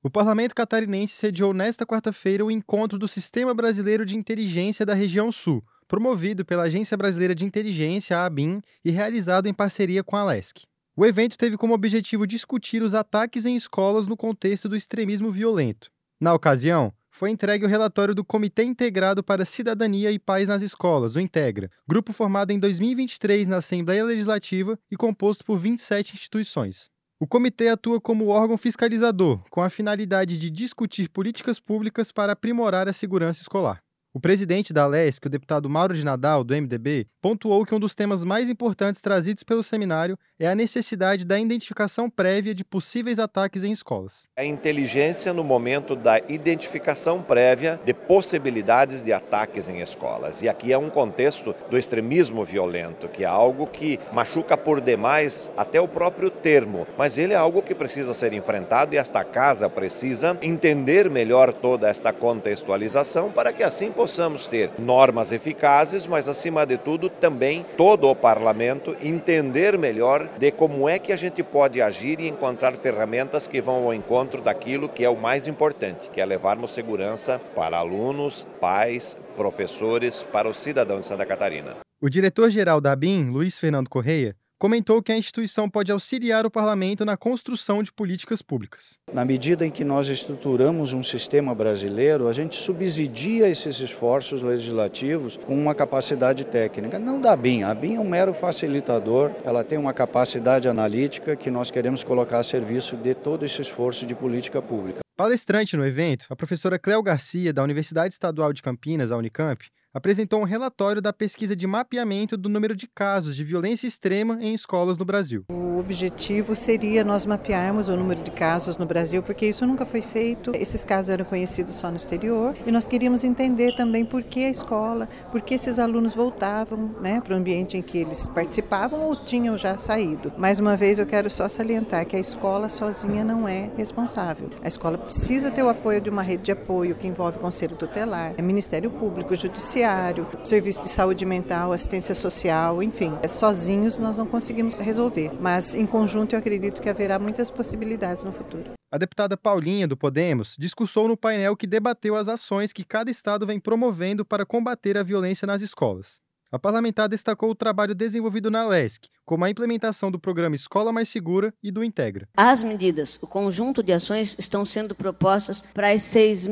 O parlamento catarinense sediou nesta quarta-feira o encontro do Sistema Brasileiro de Inteligência da Região Sul, promovido pela Agência Brasileira de Inteligência, a ABIN, e realizado em parceria com a Alesc. O evento teve como objetivo discutir os ataques em escolas no contexto do extremismo violento. Na ocasião, foi entregue o relatório do Comitê Integrado para Cidadania e Paz nas Escolas, o INTEGRA, grupo formado em 2023 na Assembleia Legislativa e composto por 27 instituições. O comitê atua como órgão fiscalizador, com a finalidade de discutir políticas públicas para aprimorar a segurança escolar. O presidente da Alesc, o deputado Mauro de Nadal, do MDB, pontuou que um dos temas mais importantes trazidos pelo seminário é a necessidade da identificação prévia de possíveis ataques em escolas. A inteligência no momento da identificação prévia de possibilidades de ataques em escolas. E aqui é um contexto do extremismo violento, que é algo que machuca por demais até o próprio termo, mas ele é algo que precisa ser enfrentado e esta casa precisa entender melhor toda esta contextualização para que assim possamos ter normas eficazes, mas acima de tudo também todo o parlamento entender melhor de como é que a gente pode agir e encontrar ferramentas que vão ao encontro daquilo que é o mais importante, que é levarmos segurança para alunos, pais, professores, para os cidadãos de Santa Catarina. O diretor-geral da ABIN, Luiz Fernando Correia, comentou que a instituição pode auxiliar o parlamento na construção de políticas públicas. Na medida em que nós estruturamos um sistema brasileiro, a gente subsidia esses esforços legislativos com uma capacidade técnica. Não da ABIN, a ABIN é um mero facilitador, ela tem uma capacidade analítica que nós queremos colocar a serviço de todo esse esforço de política pública. Palestrante no evento, a professora Cléo Garcia, da Universidade Estadual de Campinas, a Unicamp, apresentou um relatório da pesquisa de mapeamento do número de casos de violência extrema em escolas no Brasil. O objetivo seria nós mapearmos o número de casos no Brasil, porque isso nunca foi feito. Esses casos eram conhecidos só no exterior e nós queríamos entender também por que a escola, por que esses alunos voltavam, para o ambiente em que eles participavam ou tinham já saído. Mais uma vez eu quero só salientar que a escola sozinha não é responsável. A escola precisa ter o apoio de uma rede de apoio que envolve Conselho Tutelar, Ministério Público, Judiciário, Serviço de Saúde Mental, Assistência Social, enfim. Sozinhos nós não conseguimos resolver, mas em conjunto eu acredito que haverá muitas possibilidades no futuro. A deputada Paulinha, do Podemos, discursou no painel que debateu as ações que cada estado vem promovendo para combater a violência nas escolas. A parlamentar destacou o trabalho desenvolvido na Alesc, como a implementação do programa Escola Mais Segura e do Integra. As medidas, o conjunto de ações estão sendo propostas para as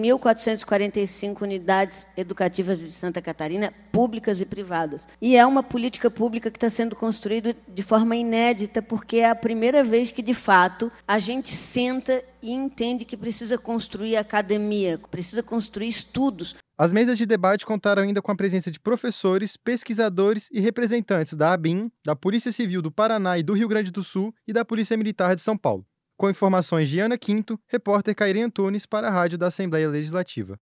6.445 unidades educativas de Santa Catarina, públicas e privadas. E é uma política pública que está sendo construída de forma inédita, porque é a primeira vez que, de fato, a gente senta e entende que precisa construir academia, precisa construir estudos. As mesas de debate contaram ainda com a presença de professores, pesquisadores e representantes da ABIN, da Polícia Civil do Paraná e do Rio Grande do Sul e da Polícia Militar de São Paulo. Com informações de Ana Quinto, repórter Cairê Antunes para a Rádio da Assembleia Legislativa.